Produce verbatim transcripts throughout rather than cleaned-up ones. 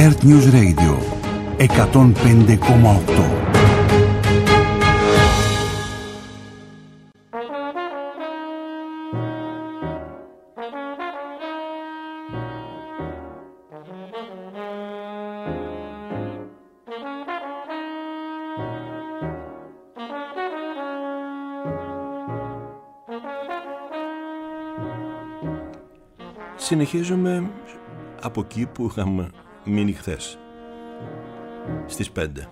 Earth News Radio εκατόν πέντε κόμμα οκτώ. Συνεχίζουμε από εκεί που είχαμε μείνει χθες, στις πέντε.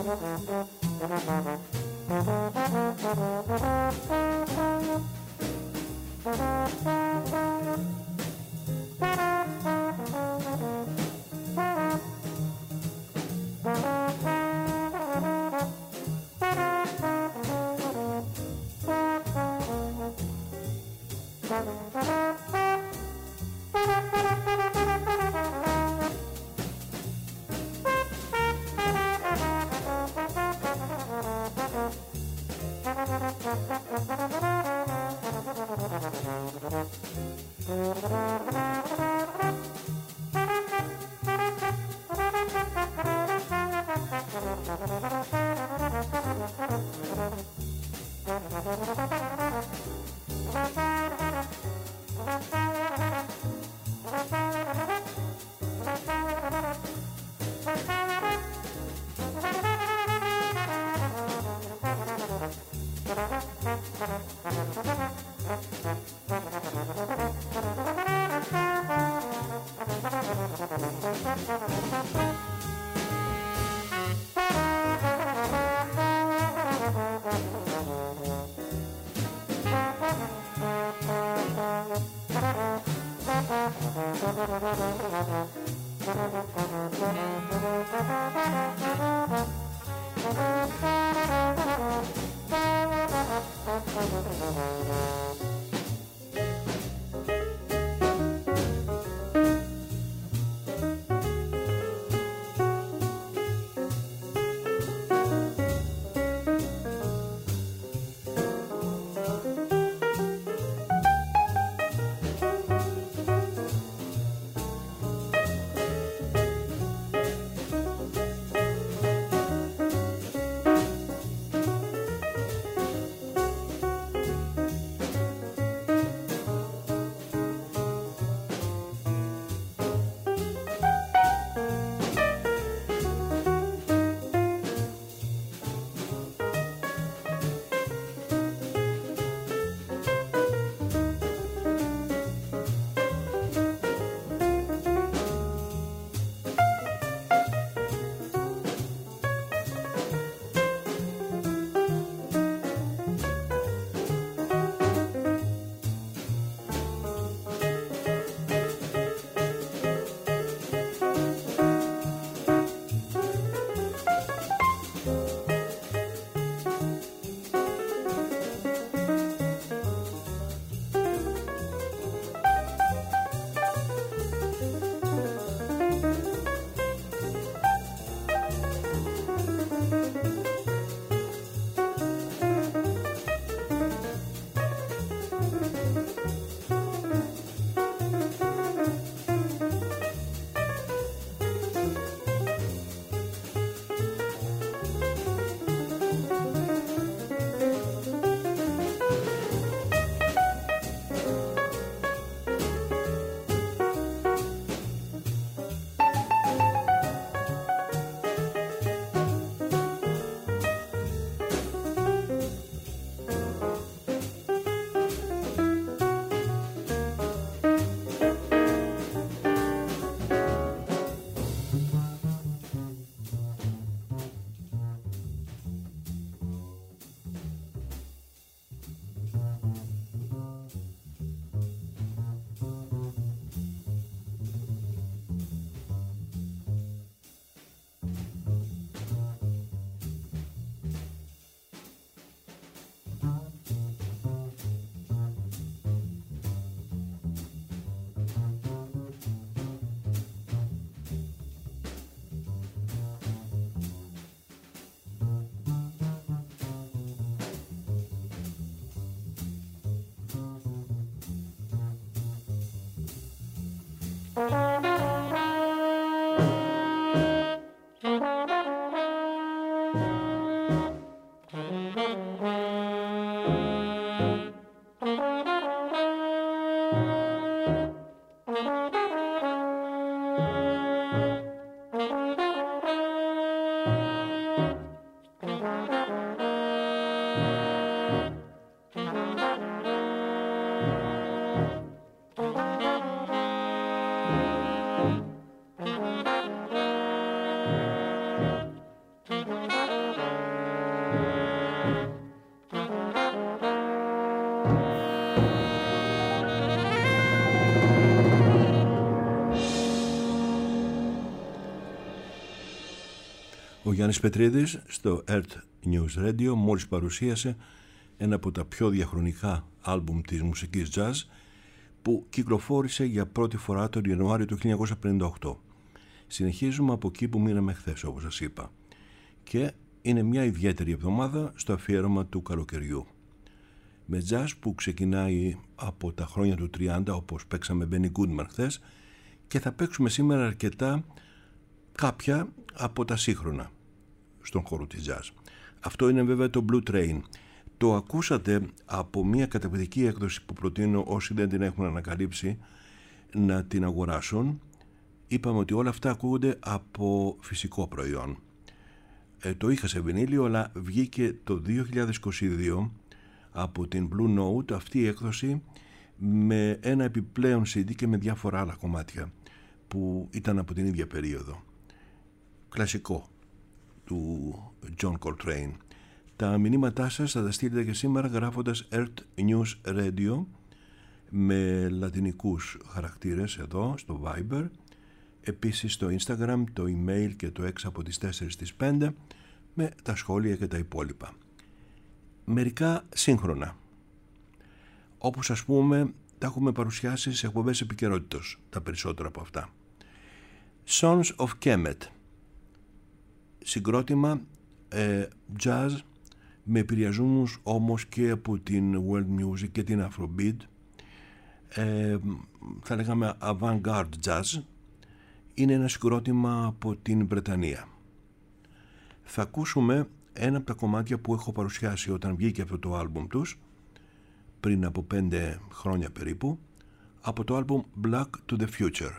Thank you. Ο Γιάννης Πετρίδης στο Earth News Radio μόλις παρουσίασε ένα από τα πιο διαχρονικά άλμπουμ της μουσικής jazz που κυκλοφόρησε για πρώτη φορά τον Ιανουάριο του χίλια εννιακόσια πενήντα οκτώ. Συνεχίζουμε από εκεί που μείναμε χθες, όπως σας είπα, και είναι μια ιδιαίτερη εβδομάδα στο αφιέρωμα του καλοκαιριού, με jazz που ξεκινάει από τα χρόνια του τριάντα, όπως παίξαμε Benny Goodman χθες, και θα παίξουμε σήμερα αρκετά κάποια από τα σύγχρονα στον χώρο της jazz. Αυτό είναι βέβαια το Blue Train. Το ακούσατε από μια καταπληκτική έκδοση που προτείνω όσοι δεν την έχουν ανακαλύψει να την αγοράσουν. Είπαμε ότι όλα αυτά ακούγονται από φυσικό προϊόν. Ε, το είχα σε βινίλιο, αλλά βγήκε το δύο χιλιάδες είκοσι δύο από την Blue Note αυτή η έκδοση με ένα επιπλέον σι ντι και με διάφορα άλλα κομμάτια που ήταν από την ίδια περίοδο. Κλασικό του John Coltrane. Τα μηνύματά σας θα τα στείλετε και σήμερα γράφοντας Earth News Radio με λατινικούς χαρακτήρες εδώ στο Viber, επίσης στο Instagram, το email και το έξι από τις τέσσερις στις πέντε με τα σχόλια και τα υπόλοιπα. Μερικά σύγχρονα, όπως ας πούμε τα έχουμε παρουσιάσει σε εκπομπές επικαιρότητας, τα περισσότερα από αυτά. Sons of Kemet, συγκρότημα ε, jazz με επηρεαζομούς όμως και από την world music και την afrobeat, ε, θα λέγαμε avant-garde jazz. Είναι ένα συγκρότημα από την Βρετανία. Θα ακούσουμε ένα από τα κομμάτια που έχω παρουσιάσει όταν βγήκε αυτό το άλμπουμ τους πριν από πέντε χρόνια περίπου, από το άλμπουμ Black to the Future.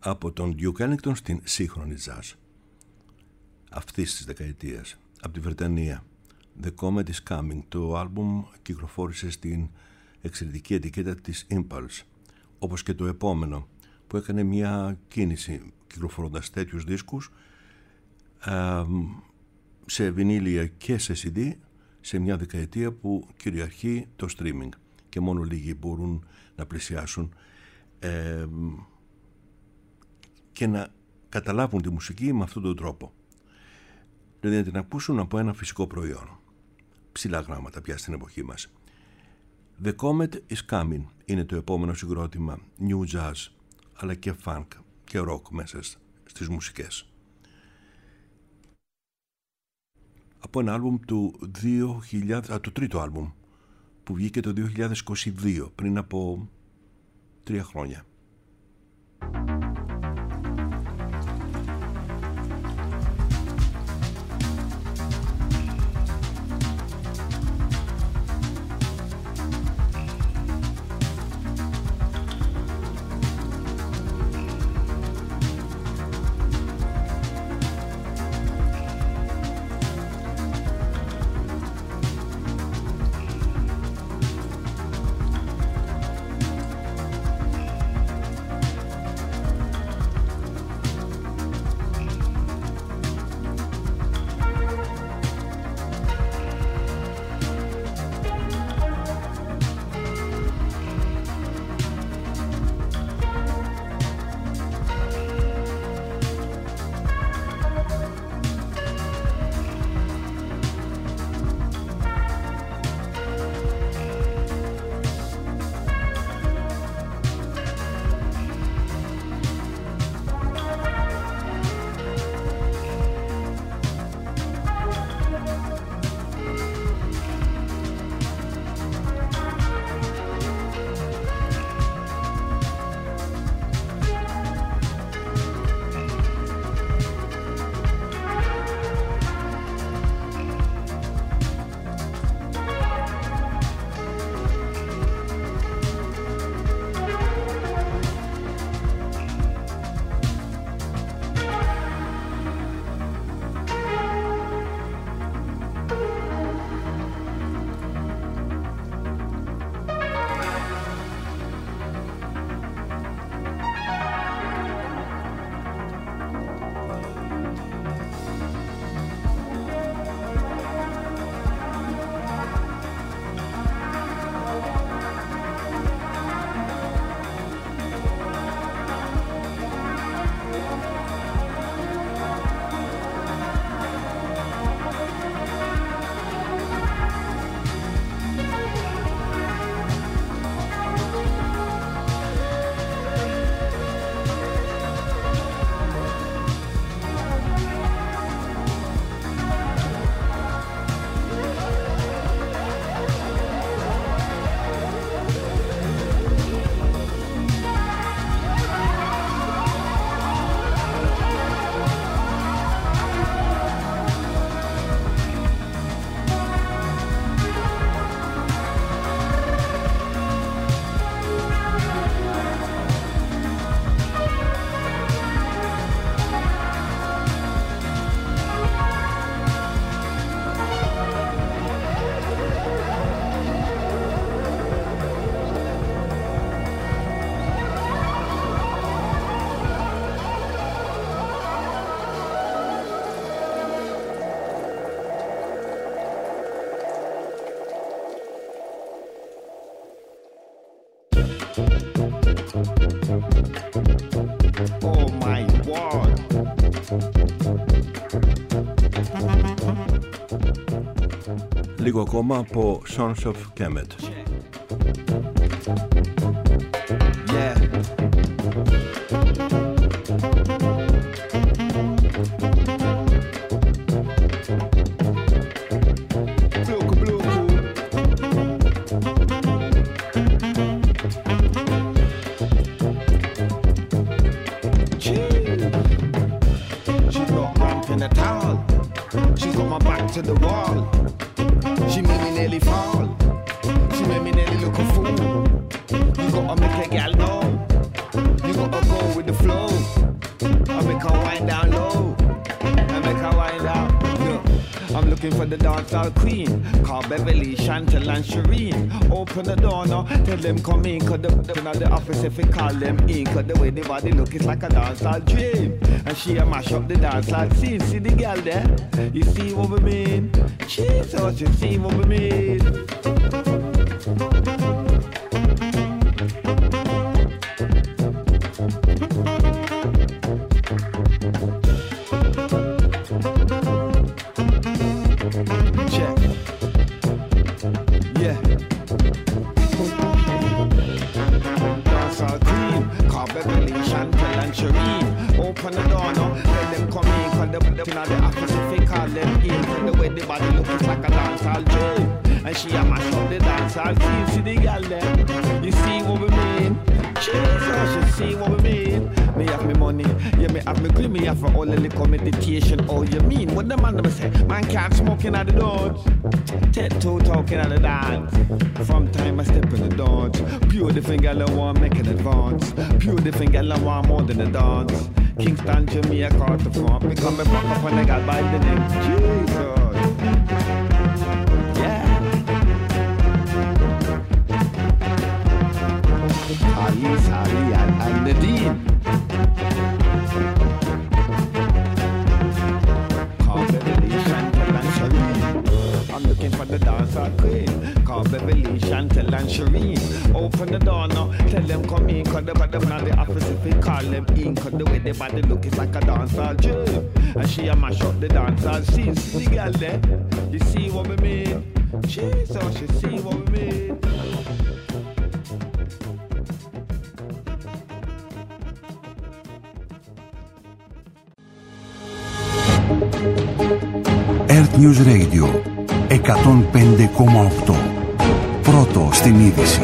από τον Duke Ellington στην σύγχρονη jazz αυτής της δεκαετίας, από τη Βρετανία. The Comet is Coming. Το άλμπουμ κυκλοφόρησε στην εξαιρετική ετικέτα της Impulse, όπως και το επόμενο που έκανε μια κίνηση κυκλοφορώντας τέτοιους δίσκους σε βινίλια και σε σι ντι σε μια δεκαετία που κυριαρχεί το streaming και μόνο λίγοι μπορούν να πλησιάσουν ε, και να καταλάβουν τη μουσική με αυτόν τον τρόπο, δηλαδή να την ακούσουν από ένα φυσικό προϊόν, ψηλά γράμματα πια στην εποχή μας. The Comet is Coming είναι το επόμενο συγκρότημα New Jazz, αλλά και funk και rock μέσα στις μουσικές, από ένα άλμπουμ του δύο χιλιάδες, α, το τρίτο άλμπουμ που βγήκε το δύο χιλιάδες είκοσι δύο, πριν από τρία χρόνια. Oh my God. Λίγο ακόμα από Sons of Kemet. Yeah. To the wall, she made me nearly fall. She made me nearly look a fool. You gotta make a gal know. You gotta go with the flow. it down low and make her wind out. Look, I'm looking for the dancehall queen, called Beverly, Chantal and Shireen. Open the door now, tell them come in, cause the, the, the office if we call them in, cause the way the body look is like a dancehall dream. And she a mash up the dancehall scene. See the girl there? You see what we mean? Jesus, you see what we mean? For all the liquor meditation, all you mean? What the man never say? Man can't smoke in at the doors. Ted toe talking at the dance. From time I step in the dance. Pure different gal I want make an advance. Pure different gal I want more than a dance. Kingston, Jamaica, caught the front. Me come and fuck up when I got by the name. Jesus. Yeah. Ali, Ali, and, and Nadine. For the dancehall queen, called Beverly, Chantal and Shireen. Open the door now, tell them come in, cause the body not the office if we call them in, cause the way the body look is like a dancehall dream. And she a mash up the dancehall scene. See the girl there? You see what we mean? Jesus, you see what we mean? Earth News Radio εκατόν πέντε κόμμα οκτώ. Πρώτο στην είδηση.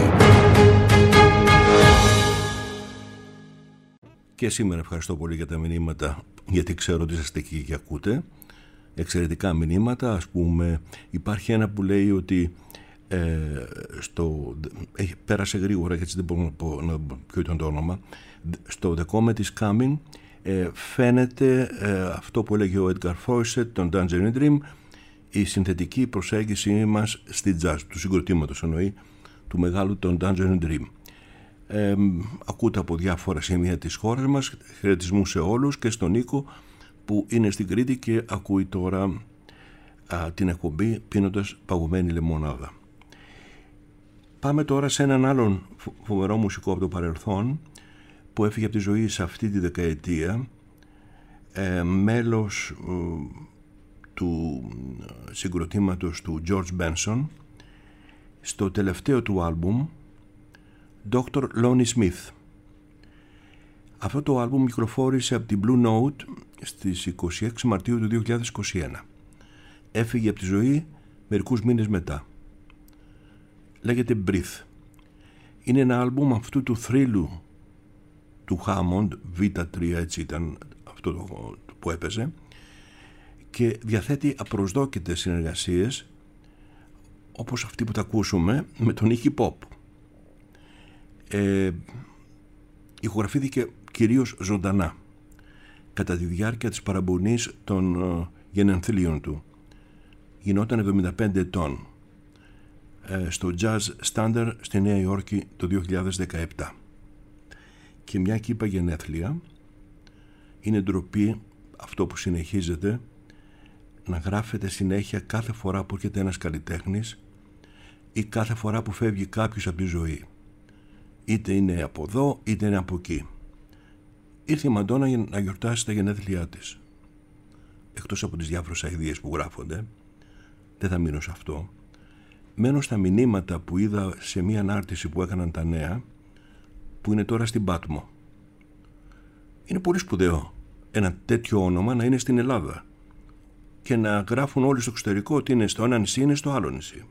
Και σήμερα ευχαριστώ πολύ για τα μηνύματα, γιατί ξέρω ότι είστε εκεί και ακούτε. Εξαιρετικά μηνύματα. Ας πούμε, υπάρχει ένα που λέει ότι ε, στο, ε, πέρασε γρήγορα, γιατί δεν μπορώ να πω να, ποιο ήταν το όνομα. Στο The Comet is Coming ε, φαίνεται ε, αυτό που έλεγε ο Edgar Fawcett, τον Tangerine Dream, η συνθετική προσέγγιση μας στη jazz, του συγκροτήματος εννοεί, του μεγάλου τον Tangerine Dream. Ε, ακούτε από διάφορα σημεία της χώρας μας. Χαιρετισμού σε όλους και στον Νίκο που είναι στην Κρήτη και ακούει τώρα α, την εκπομπή πίνοντας παγωμένη λεμονάδα. Πάμε τώρα σε έναν άλλον φοβερό μουσικό από το παρελθόν που έφυγε από τη ζωή σε αυτή τη δεκαετία, ε, μέλος ε, του συγκροτήματος του George Benson, στο τελευταίο του άλμπουμ ντόκτορ Lonnie Smith. Αυτό το άλμπουμ κυκλοφόρησε από την Blue Note στις είκοσι έξι Μαρτίου του δύο χιλιάδες είκοσι ένα. Έφυγε από τη ζωή μερικούς μήνες μετά. Λέγεται Breathe. Είναι ένα άλμπουμ αυτού του θρύλου του Hammond, βι τρία έτσι ήταν αυτό το που έπαιζε, και διαθέτει απροσδόκητες συνεργασίες όπως αυτή που θα ακούσουμε με τον Iggy Pop. Ε, ηχογραφήθηκε κυρίως ζωντανά κατά τη διάρκεια της παραμονής των ε, γενενθλίων του. Γινόταν εβδομήντα πέντε ετών ε, στο Jazz Standard στη Νέα Υόρκη το δύο χιλιάδες δεκαεπτά. Και μια και είπα γενέθλια, είναι ντροπή αυτό που συνεχίζεται να γράφεται συνέχεια κάθε φορά που έρχεται ένας καλλιτέχνης ή κάθε φορά που φεύγει κάποιος από τη ζωή. Είτε είναι από εδώ είτε είναι από εκεί. Ήρθε η Μαντόνα για να γιορτάσει τα γενέθλιά της. Εκτός από τις διάφορες αηδίες που γράφονται, δεν θα μείνω σε αυτό. Μένω στα μηνύματα που είδα σε μια ανάρτηση που έκαναν τα νέα, που είναι τώρα στην Πάτμο. Είναι πολύ σπουδαίο ένα τέτοιο όνομα να είναι στην Ελλάδα και να γράφουν όλοι στο εξωτερικό ότι είναι στο ένα νησί, είναι στο άλλο νησί.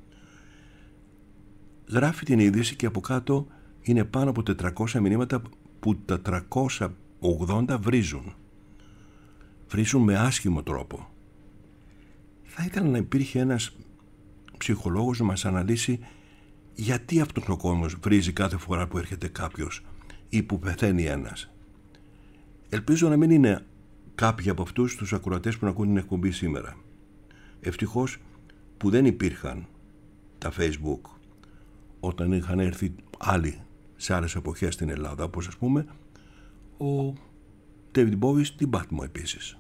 Γράφει την είδηση και από κάτω είναι πάνω από τετρακόσια μηνύματα που τα τριακόσια ογδόντα βρίζουν. Βρίζουν με άσχημο τρόπο. Θα ήθελα να υπήρχε ένας ψυχολόγος να μας αναλύσει γιατί αυτός ο κόσμος βρίζει κάθε φορά που έρχεται κάποιος ή που πεθαίνει ένας. Ελπίζω να μην είναι κάποιοι από αυτούς τους ακροατές που ακούν την εκπομπή σήμερα. Ευτυχώς που δεν υπήρχαν τα Facebook όταν είχαν έρθει άλλοι σε άλλες εποχές στην Ελλάδα, όπως ας πούμε ο David Bowie στην Patmos επίσης.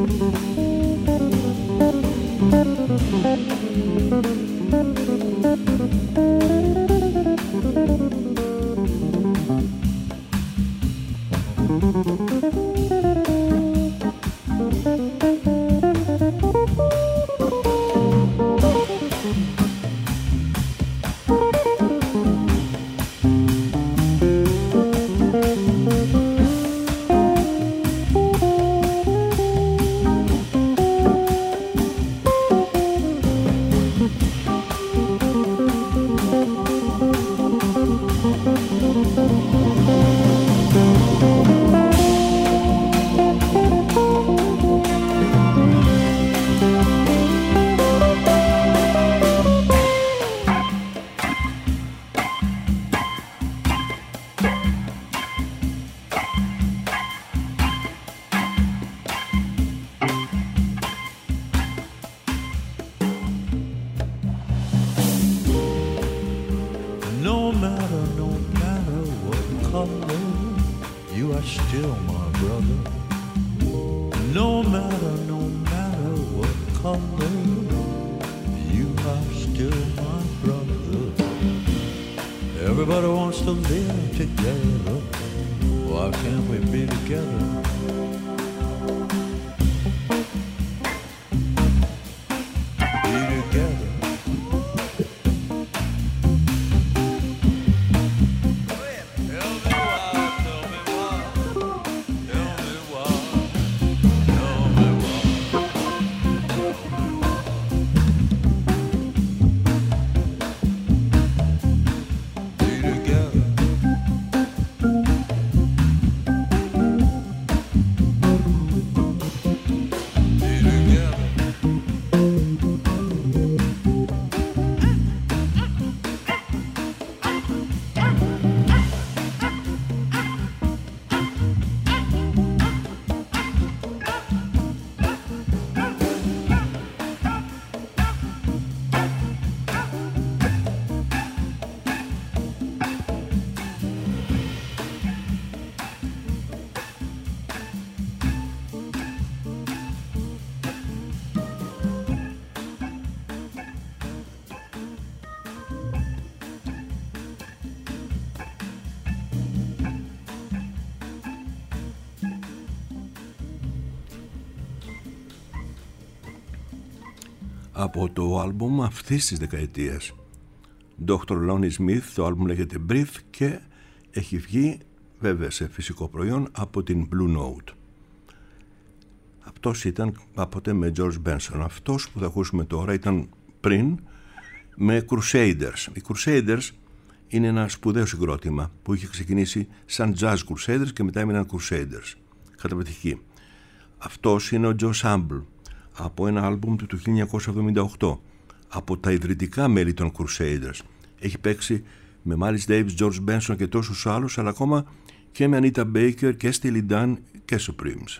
Από το άλμπουμ αυτής της δεκαετίας, ντόκτορ Lonnie Smith, το άλμπουμ λέγεται Breathe και έχει βγει βέβαια σε φυσικό προϊόν από την Blue Note. Αυτός ήταν κάποτε με George Benson. Αυτός που θα ακούσουμε τώρα ήταν πριν με Crusaders. Οι Crusaders είναι ένα σπουδαίο συγκρότημα που είχε ξεκινήσει σαν Jazz Crusaders και μετά έμειναν Crusaders. Καταπληκτική. Αυτός είναι ο Joe Sample από ένα άλμπουμ του του χίλια εννιακόσια εβδομήντα οκτώ, από τα ιδρυτικά μέλη των Crusaders. Έχει παίξει με Miles Davis, George Benson και τόσους άλλους, αλλά ακόμα και με Anita Baker και Steely Dan και Supremes.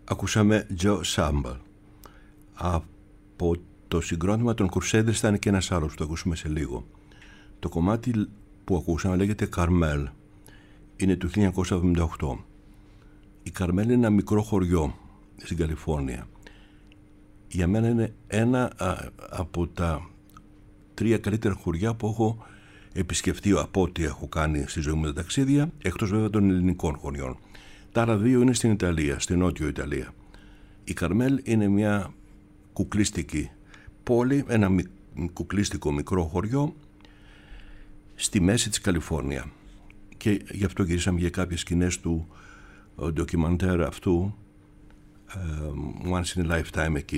Ακούσαμε Joe Sample. Από το συγκρότημα των Crusaders θα είναι και ένας άλλος που το ακούσουμε σε λίγο. Το κομμάτι που ακούσαμε λέγεται Carmel. Είναι του χίλια εννιακόσια εβδομήντα οκτώ. Η Carmel είναι ένα μικρό χωριό στην Καλιφόρνια. Για μένα είναι ένα α, από τα τρία καλύτερα χωριά που έχω επισκεφτεί από ό,τι έχω κάνει στη ζωή μου τα ταξίδια, εκτός βέβαια των ελληνικών χωριών. Τα άλλα δύο είναι στην Ιταλία, στην Νότιο Ιταλία. Η Καρμέλ είναι μια κουκλίστικη πόλη, ένα μι, κουκλίστικο μικρό χωριό στη μέση της Καλιφόρνια. Και γι' αυτό γυρίσαμε για κάποιες σκηνές του ντοκιμαντέρ αυτού uh, Once in a Lifetime εκεί.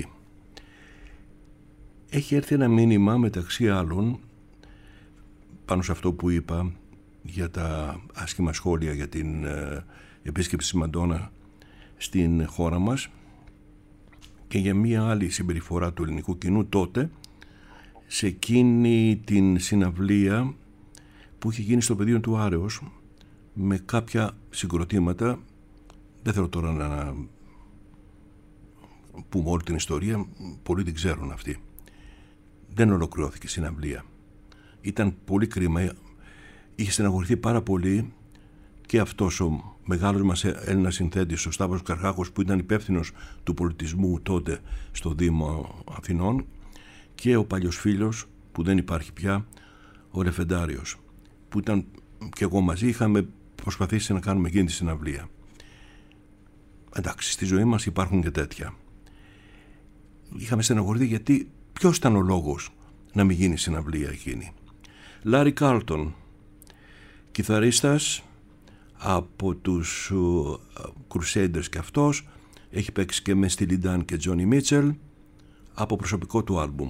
Έχει έρθει ένα μήνυμα μεταξύ άλλων πάνω σε αυτό που είπα για τα άσχημα σχόλια για την uh, επίσκεψη της Μαντόνα στην χώρα μας και για μία άλλη συμπεριφορά του ελληνικού κοινού τότε σε εκείνη την συναυλία που είχε γίνει στο πεδίο του Άρεως με κάποια συγκροτήματα. Δεν θέλω τώρα να πούμε όλη την ιστορία, πολλοί την ξέρουν αυτή. Δεν ολοκληρώθηκε η συναυλία. Ήταν πολύ κρίμα, είχε στεναχωρηθεί πάρα πολύ και αυτός ο μεγάλος μας Έλληνας συνθέτης, ο Σταύρος Καρχάκος, που ήταν υπεύθυνος του πολιτισμού τότε στο Δήμο Αθηνών, και ο παλιός φίλος που δεν υπάρχει πια, ο Ρεφεντάριος, που ήταν και εγώ μαζί, είχαμε προσπαθήσει να κάνουμε εκείνη τη συναυλία. Εντάξει, στη ζωή μας υπάρχουν και τέτοια. Είχαμε στεναχωρηθεί γιατί ποιος ήταν ο λόγος να μην γίνει συναυλία εκείνη. Λάρι Κάρλτον, κιθαρίστας από τους uh, Crusaders και αυτός, έχει παίξει και με Steely Dan και Johnny Mitchell από προσωπικό του άλμπουμ.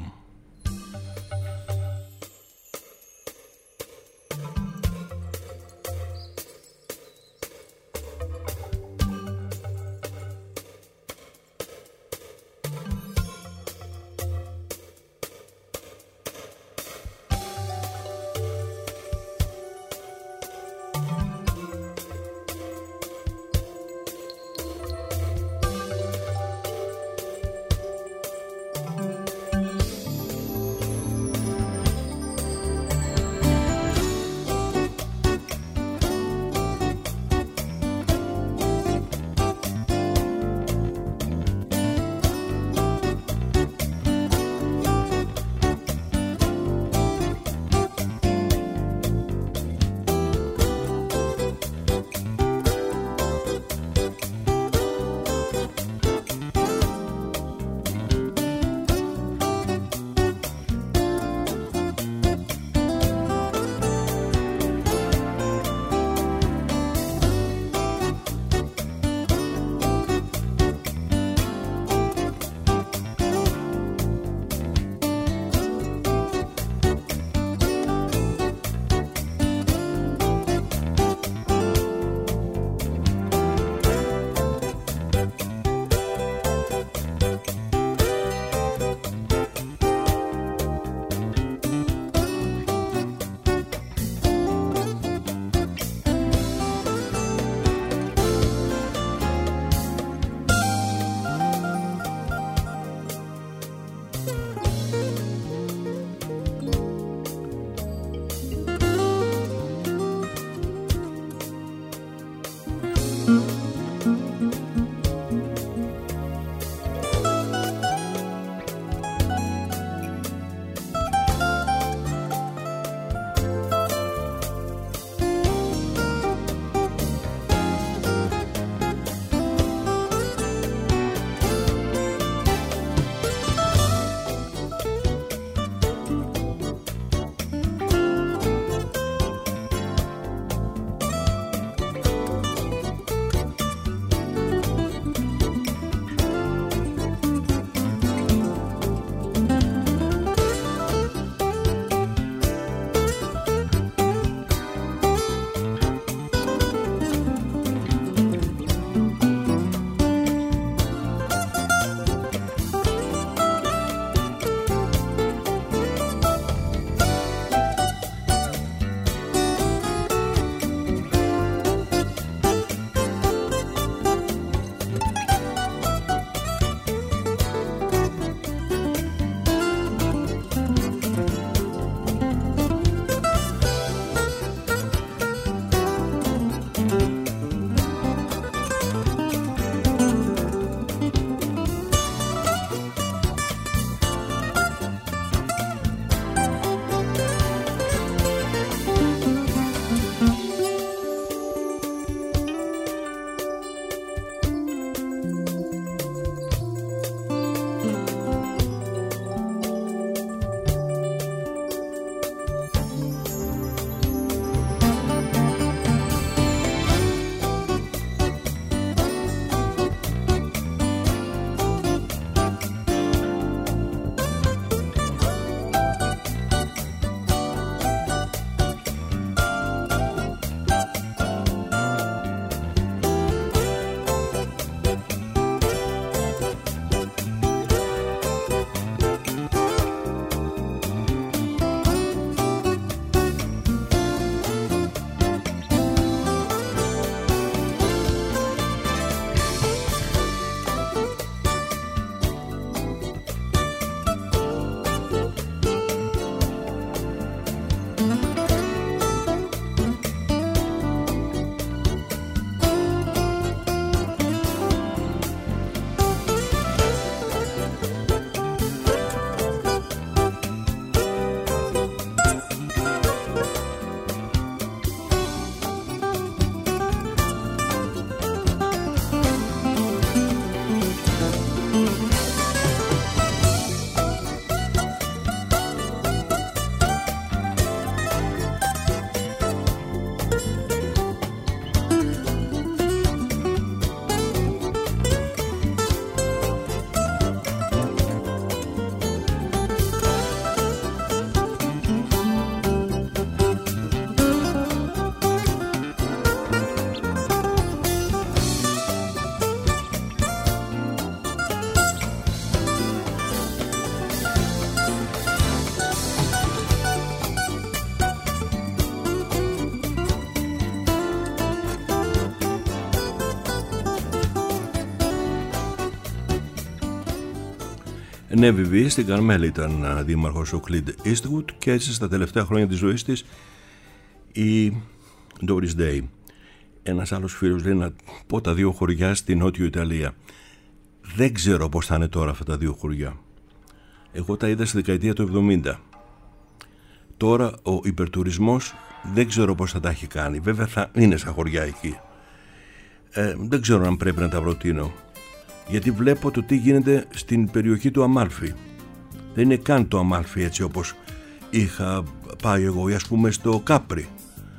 Νέβι Βι, στην Καρμέλη ήταν δήμαρχος ο Clint Eastwood και έτσι στα τελευταία χρόνια της ζωής της η Doris Day. Ένας άλλος φίλος λέει να πω τα δύο χωριά στη Νότιο Ιταλία. Δεν ξέρω πώς θα είναι τώρα αυτά τα δύο χωριά. Εγώ τα είδα στη δεκαετία του εβδομήντα. Τώρα ο υπερτουρισμός δεν ξέρω πώς θα τα έχει κάνει. Βέβαια θα είναι στα χωριά εκεί. Ε, δεν ξέρω αν πρέπει να τα προτείνω. Γιατί βλέπω το τι γίνεται στην περιοχή του Αμάλφι. Δεν είναι καν το Αμάλφι έτσι όπως είχα πάει εγώ, ή ας πούμε στο Κάπρι.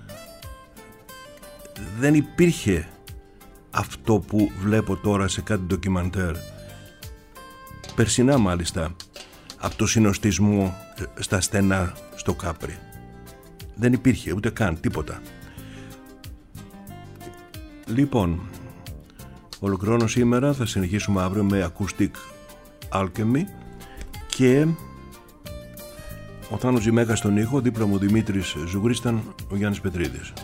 Δεν υπήρχε αυτό που βλέπω τώρα σε κάτι ντοκιμαντέρ. Περσινά μάλιστα, από το συνοστισμό στα στενά στο Κάπρι. Δεν υπήρχε ούτε καν τίποτα. Λοιπόν, ολοκληρώνω σήμερα, θα συνεχίσουμε αύριο με Acoustic Alchemy και ο Θάνος Ζημέκας στον ήχο, δίπλα μου ο Δημήτρης Ζουγρίσταν, ο Γιάννης Πετρίδης.